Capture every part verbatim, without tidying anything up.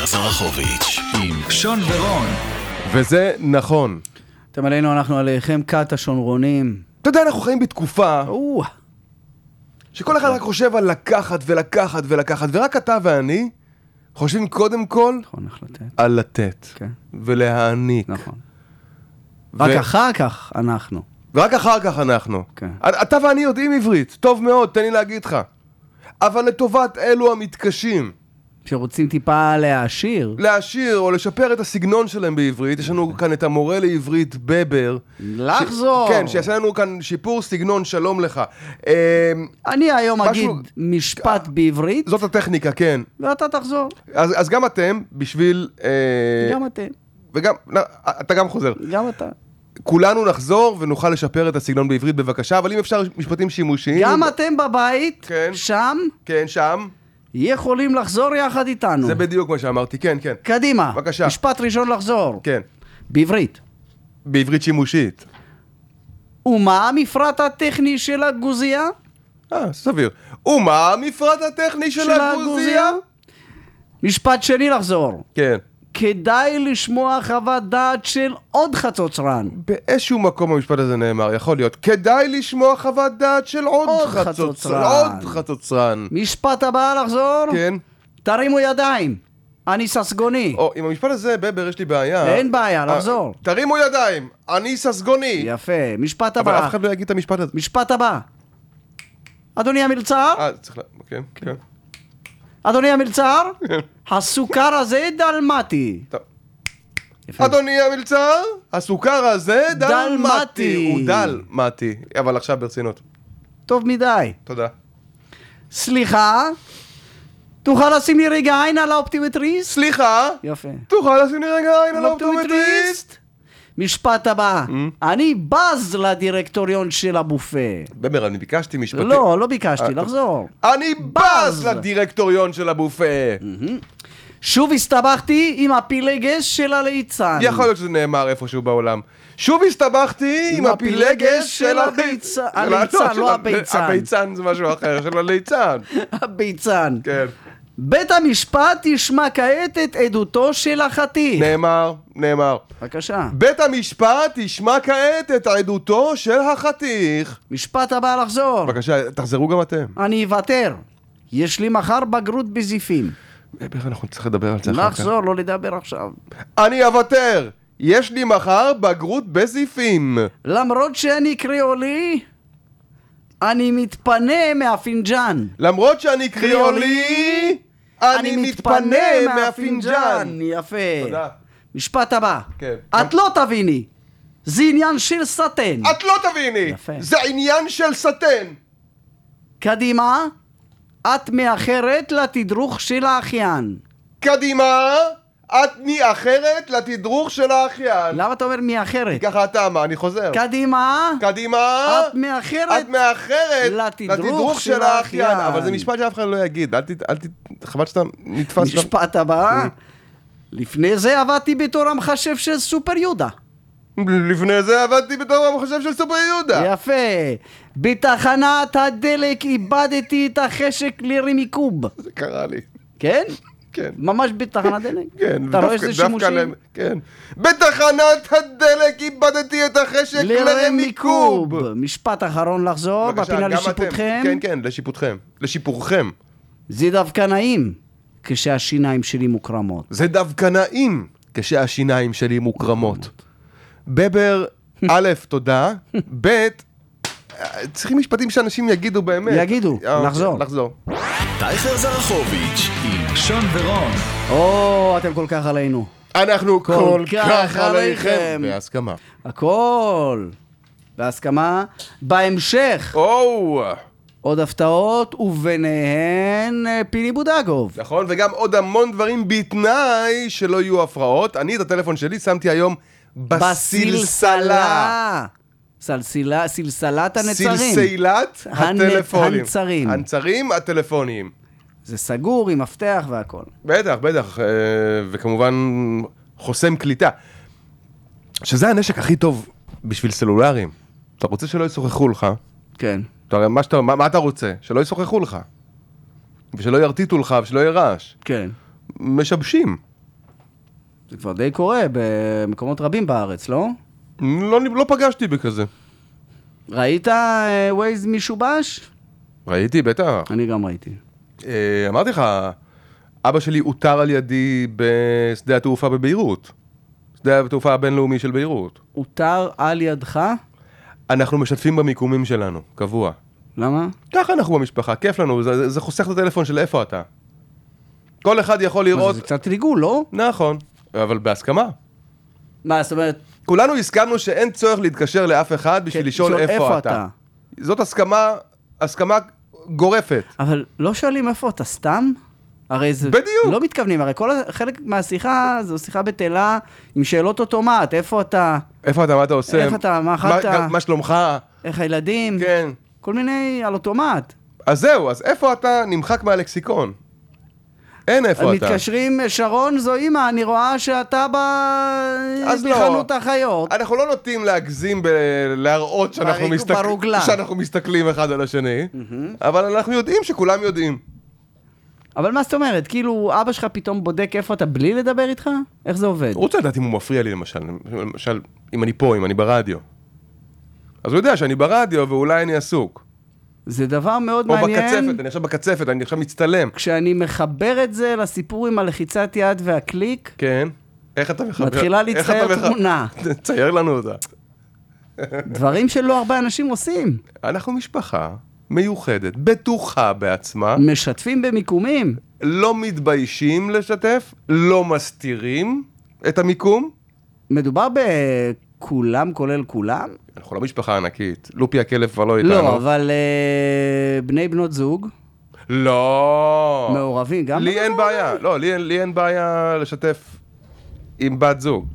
תייכר זרחוביץ' עם שון ורון. וזה נכון. אתם עלינו, אנחנו עליכם, קאט השונרונים. אתה יודע, אנחנו חיים בתקופה או, שכל אחד רק חושב על לקחת ולקחת ולקחת, ורק אתה ואני חושבים קודם כל נכון, איך לתת. על לתת כן, ולהעניק. נכון. ו- רק אחר כך אנחנו. ורק אחר כך אנחנו. כן. אתה ואני יודעים עברית, טוב מאוד, תן לי להגיד לך. אבל לטובת אלו המתקשים שרוצים טיפה להעשיר. להשאיר או לשפר את הסגנון שלהם בעברית, יש לנו כאן את המורה לעברית בבר. לחזור. ש... כן, שיעשה לנו כאן שיפור סגנון, שלום לך. אני היום משהו- אגיד משפט בעברית, זאת הטכניקה, כן. ואתה תחזור. אז, אז גם אתם, בשביל... אה, גם אתם, וגם, לא, אתה גם חוזר. גם אתה. כולנו נחזור ונוכל לשפר את הסגנון בעברית בבקשה, אבל אם אפשר משפטים שימושיים... גם אתם בבית, כן. שם, כן, שם. יכולים לחזור יחד איתנו. זה בדיוק מה שאמרתי, כן, כן. קדימה. בבקשה. משפט ראשון לחזור. כן. בעברית. בעברית שימושית. ומה המפרט הטכני של הגוזייה? אה, סביר. ומה המפרט הטכני של הגוזייה? משפט שני לחזור. כן. כדאי לשמוע חוות דעת של עוד חצוצרן. באיזשהו מקום המשפט הזה נאמר, יכול להיות. כדאי לשמוע חוות דעת של עוד, עוד חצוצרן. חצוצרן. עוד חצוצרן. משפט הבא לחזור. כן. תרימו ידיים. אני ססגוני. או, עם המשפט הזה, בבר, יש לי בעיה. אין בעיה, אה, לחזור. תרימו ידיים, אני ססגוני. יפה. משפט אבל הבא. אף אחד לא יגיד את המשפט הזה. משפט הבא. אדוני המלצר? אה, צריך ל... כן, כן. אדוני המלצר? הסוכר הזה דלמטי. טוב. יפה. אדוני המלצר, הסוכר הזה דלמטי. דלמטי. הוא דלמטי. אבל עכשיו ברצינות. טוב מדי. תודה. סליחה? תוכל לשים לי רגע עין על האופטימטריסט? סליחה, יפה. תוכל לשים לי רגע עין על האופטומטריסט? משפט הבא. אני בז לדירקטוריון של הבופה. בבר, אני ביקשתי משפטים. לא, לא ביקשתי, אה, לחזור. אני בז בז. לדירקטוריון של הבופה. שוב הסתבכתי עם הפילגש של הליצן. יכול להיות שזה נאמר איפשהו בעולם. שוב הסתבכתי עם הפילגש של הביצ- הליצן. הליצן, של לא ה- הביצן. הביצן זה משהו אחר, של הליצן. הביצן. כן. בית המשפט ישמע כעת את עדותו של החתיך. נאמר, נאמר. בבקשה. בית המשפט ישמע כעת את עדותו של החתיך. משפט הבא לחזור. בבקשה, תחזרו גם אתם. אני אוותר. יש לי מחר בגרות בזיפים. בבר, אנחנו צריכים לדבר על זה אחר כך. לחזור, לא לדבר עכשיו. אני אוותר. יש לי מחר בגרות בזיפים. למרות שאני קריאולי, אני מתפנה מהפינג'אן. למרות שאני קריאולי, אני מתפנה מהפינג'אן. יפה. תודה. משפט הבא. כן. את לא תביני. זה עניין של סטן. את לא תביני. יפה. זה עניין של סטן. קדימה, את מאחרת לתדרוך של האחיין. קדימה, את מאחרת לתדרוך של האחיין. למה אתה אומר מאחרת? ככה אתה מה, אני חוזר. קדימה, קדימה, את מאחרת את מאחרת לתדרוך לתדרוך של של האחיין. האחיין. אבל זה משפט שאף אחד לא יגיד. אל ת... אל ת... חבל שאתה נתפס. משפט הבא. לפני זה עבדתי בתור המחשב של סופר יהודה. לפני זה עבדתי בתור המחשב של סופר יהודה. יפה. בתחנת הדלק איבדתי את החשק לרמיקוב. זה קרה לי. כן? כן. ממש בתחנת דלק? כן, אתה רואה דווקא- שזה דווקא שימושים? להם- כן. בתחנת הדלק איבדתי את החשק לרמיקוב. משפט אחרון לחזור, בבקשה, בפינה גם אתם. לשיפוטכם. כן, כן, לשיפוטכם. לשיפורכם. זה דווקא נעים כשהשיניים שלי מוקרמות. זה דווקא נעים כשהשיניים שלי מוקרמות. בבר, א', תודה. ב', צריכים משפטים שאנשים יגידו באמת. יגידו, אה, אוקיי, לחזור. לחזור. תייכר זרחוביץ' עם שון ורון. או, אתם כל כך עלינו. אנחנו כל כך כך עליכם. עליכם. בהסכמה. הכל. בהסכמה. בהמשך, או, עוד הפתעות, וביניהן אה, פיני בודגוב. נכון, וגם עוד המון דברים בתנאי שלא יהיו הפרעות. אני את הטלפון שלי שמתי היום בסלסלה. סלסילה, סלסלת הנצרים. סלסלת הנ- הטלפונים. הנצרים. הנצרים הטלפוניים. זה סגור עם מפתח והכל. בטח, בטח, אה, וכמובן חוסם קליטה. שזה הנשק הכי טוב בשביל סלולרים. אתה רוצה שלא ישוחחו לך, כן. אתה, מה, שאתה, מה, מה אתה רוצה? שלא ישוחחו לך. ושלא ירטיטו לך ושלא יהיה רעש. כן. משבשים. זה כבר די קורה במקומות רבים בארץ, לא? לא, לא פגשתי בכזה. ראית ווייז משובש? ראיתי, בטח. אני גם ראיתי. אה, אמרתי לך, אבא שלי אותר על ידי בשדה התעופה בביירות. שדה התעופה הבינלאומי של ביירות. אותר על ידך? אנחנו משתפים במיקומים שלנו, קבוע. למה? ככה אנחנו במשפחה, כיף לנו, זה, זה חוסך את הטלפון של איפה אתה. כל אחד יכול לראות... זה קצת ריגול, לא? נכון, אבל בהסכמה. מה, זאת אומרת... כולנו הסכמנו שאין צורך להתקשר לאף אחד בשביל לשאול איפה אתה. זאת הסכמה, הסכמה גורפת. אבל לא שואלים איפה אתה סתם? הרי זה... בדיוק. לא מתכוונים, הרי כל חלק מהשיחה זו שיחה בטלה עם שאלות אוטומט, איפה אתה? איפה אתה, מה אתה עושה? איפה אתה, מה אכלת? מה, מה שלומך? איך הילדים? כן. כל מיני על אוטומט. אז זהו, אז איפה אתה נמחק מהלקסיקון? אין איפה אתה. מתקשרים, שרון, זו אמא, אני רואה שאתה ב... בחנות החיות. אנחנו לא נוטים להגזים בלהראות שאנחנו, מסתכל... שאנחנו מסתכלים אחד על השני, אבל אנחנו יודעים שכולם יודעים. אבל מה זאת אומרת? כאילו, אבא שלך פתאום בודק איפה אתה בלי לדבר איתך? איך זה עובד? הוא רוצה לדעת אם הוא מפריע לי למשל, למשל, אם אני פה, אם אני ברדיו. אז הוא יודע שאני ברדיו ואולי אני עסוק. זה דבר מאוד או מעניין. בקצפת, אני עכשיו בקצפת, אני עכשיו מצטלם. כשאני מחבר את זה לסיפור עם הלחיצת יד והקליק, כן. איך אתה מחבר? מתחילה להצטייר מח... תמונה. צייר לנו אותה. דברים שלא הרבה אנשים עושים. אנחנו משפחה מיוחדת, בטוחה בעצמה. משתפים במיקומים. לא מתביישים לשתף, לא מסתירים את המיקום. מדובר בכולם, כולל כולם? אנחנו לא משפחה ענקית. לופי הכלב כבר לא איתנו. לא, אבל אה, בני בנות זוג. לא. מעורבים גם? לי אין בעיה. לא, לי, לי אין בעיה לשתף עם בת זוג.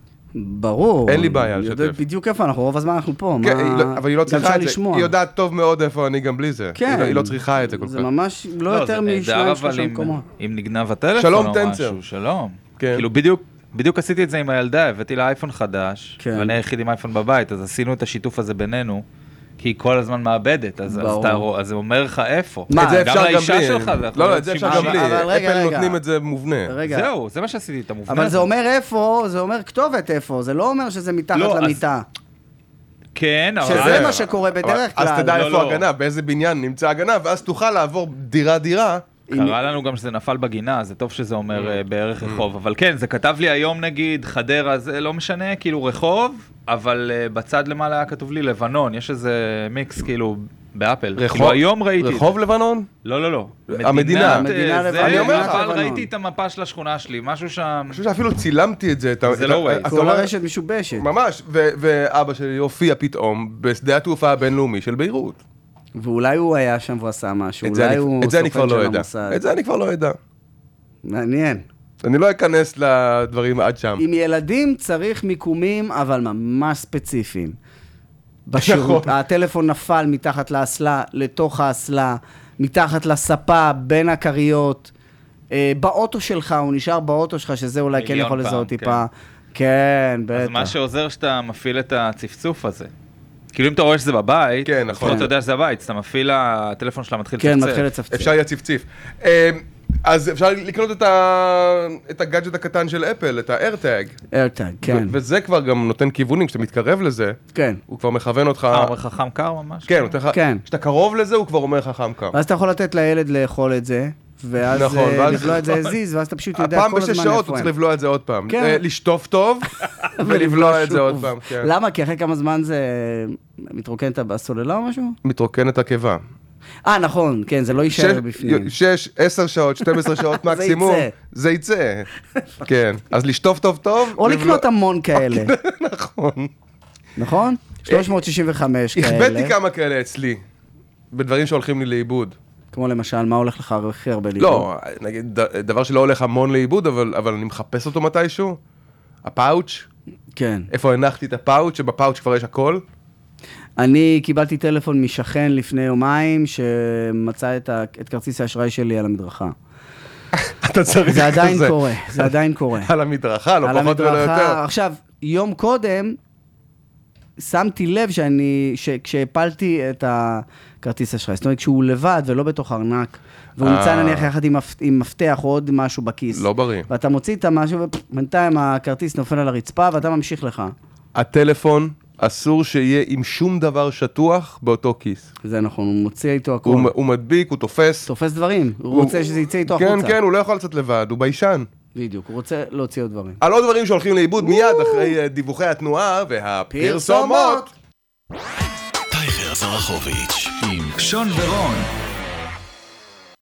ברור. אין לי בעיה לשתף. יודעת בדיוק איפה אנחנו, רוב הזמן אנחנו פה. כן, מה... היא לא, אבל היא לא צריכה את זה. לשמוע. היא יודעת טוב מאוד איפה אני גם בלי זה. כן. היא, לא, היא לא צריכה את זה כל כך. זה ממש לא, לא יותר משניים שלושה מקומות. אם נגנב הטלפון שלום או טנצר. משהו, שלום. כן. כאילו בדיוק, בדיוק עשיתי את זה עם הילדה, הבאתי לה אייפון חדש, כן. ואני היחיד עם אייפון בבית, אז עשינו את השיתוף הזה בינינו, כי היא כל הזמן מאבדת, אז, אז, אתה, אז זה אומר לך איפה. מה? את זה אפשר גם בלי. לאישה שלך, זה יכול לא, להיות את זה אפשר שימושי. גם בלי. אבל רגע, אפל רגע. נותנים את זה מובנה. רגע. זהו, זה מה שעשיתי, את המובנה. אבל זה אומר איפה, זה אומר כתובת איפה, זה לא אומר שזה מתחת לא, אז- למיטה. כן, אבל... שזה מה שקורה בדרך כלל. אז תדע לא, איפה לא. הגנב, באיזה בניין נמצא הגנב, ואז תוכל לעבור דירה-דירה. קרה לנו גם שזה נפל בגינה, זה טוב שזה אומר אה, בערך רחוב, אבל כן, זה כתב לי היום נגיד חדרה, זה לא משנה, כאילו רחוב, אבל אה, בצד למעלה היה כתוב לי לבנון, יש איזה מיקס כאילו באפל. רחוב- כאילו היום ראיתי את זה. רחוב לבנון? לא, לא, לא. המדינה. מדינת, אה, המדינה זה, לבנון. אני אומר לך. אבל לבנון. ראיתי את המפה של השכונה שלי, משהו שם... אני חושב שאפילו צילמתי את זה. את ה- זה את לא ה- ווייז. אתה כל אומר- הרשת משובשת. ממש, ו- ואבא שלי הופיע פתאום בשדה התעופה הבינלאומי של ביירות. ואולי הוא היה שם ועשה משהו, את זה אולי אני- הוא את זה אני כבר סוכן לא של יודע. המוסד. את זה אני כבר לא יודע. מעניין. אני לא אכנס לדברים עד שם. עם ילדים צריך מיקומים, אבל ממש ספציפיים. בשירות, נכון. הטלפון נפל מתחת לאסלה, לתוך האסלה, מתחת לספה, בין הכריות, אה, באוטו שלך, הוא נשאר באוטו שלך, שזה אולי כן מיליון יכול פעם, לזהות כן. טיפה. כן, בטח. אז מה שעוזר שאתה מפעיל את הצפצוף הזה. כאילו אם אתה רואה שזה בבית, כן, נכון. לפחות אתה יודע שזה בבית, אז אתה מפעיל, הטלפון שלה מתחיל כן, לצפצף. מתחיל לצפצף. אפשר יהיה צפציף. אה, אז אפשר לקנות את ה- את הגאדג'ט הקטן של אפל, את ה-AirTag. AirTag, כן. ו- וזה כבר גם נותן כיוונים, כשאתה מתקרב לזה, כן. הוא כבר מכוון אותך... אה, אומר לך חם קר ממש? כן, נותן לך... כן. כשאתה קרוב לזה, הוא כבר אומר לך חם קר. ואז אתה יכול לתת לילד לאכול את זה, ואז נכון, אה, ואז- לבלוע את זה הזיז, ואז אתה פשוט יודע הפעם כל הזמן בשש איפה הם. שעות הוא צריך לבלוע את זה עוד פעם. כן. אה, לשטוף טוב, ולבלוע את זה עוד שוב. פעם. כן. למה? כי אחרי כמה זמן זה מתרוקן בסוללה או משהו? מתרוקנת הקיבה. אה, נכון, כן, זה לא יישאר בפנים. שש, עשר שעות, שתים עשרה שעות זה מקסימום. יצא. זה יצא. כן. אז לשטוף טוב טוב. או לבלוע- לקנות המון כאלה, נכון. נכון? שלוש מאות שישים וחמש החבאתי כאלה. כמה כאלה אצלי. בדברים שהולכים לי לאיבוד. כמו למשל, מה הולך לך הכי הרבה לאיבוד? לא, נגיד, ד- דבר שלא הולך המון לאיבוד, אבל אבל אני מחפש אותו מתישהו. הפאוץ'. כן. איפה הנחתי את הפאוץ', שבפאוץ' כבר יש הכל. אני קיבלתי טלפון משכן לפני יומיים, שמצא את ה- את כרטיס האשראי שלי על המדרכה. אתה צריך זה עדיין כזה. קורה, זה עדיין קורה. על המדרכה, לא על פחות ולא המדרכה. יותר. עכשיו, יום קודם, שמתי לב שאני, שכשהפלתי את הכרטיס אשראי, זאת אומרת, כשהוא לבד ולא בתוך ארנק, והוא נמצא נניח יחד עם, עם מפתח או עוד משהו בכיס. לא בריא. ואתה מוציא את המשהו, ובינתיים הכרטיס נופל על הרצפה, ואתה ממשיך לך. הטלפון אסור שיהיה עם שום דבר שטוח באותו כיס. זה נכון, הוא מוציא איתו הכל. הוא, הוא מדביק, הוא תופס. תופס דברים, הוא, הוא רוצה שזה יצא איתו כן, החוצה. כן, כן, הוא לא יכול לצאת לבד, הוא ביישן. בדיוק, הוא רוצה להוציא עוד דברים. על עוד דברים שהולכים לאיבוד מיד אחרי דיווחי התנועה והפרסומות. טייגר זרחוביץ' עם שון ורון.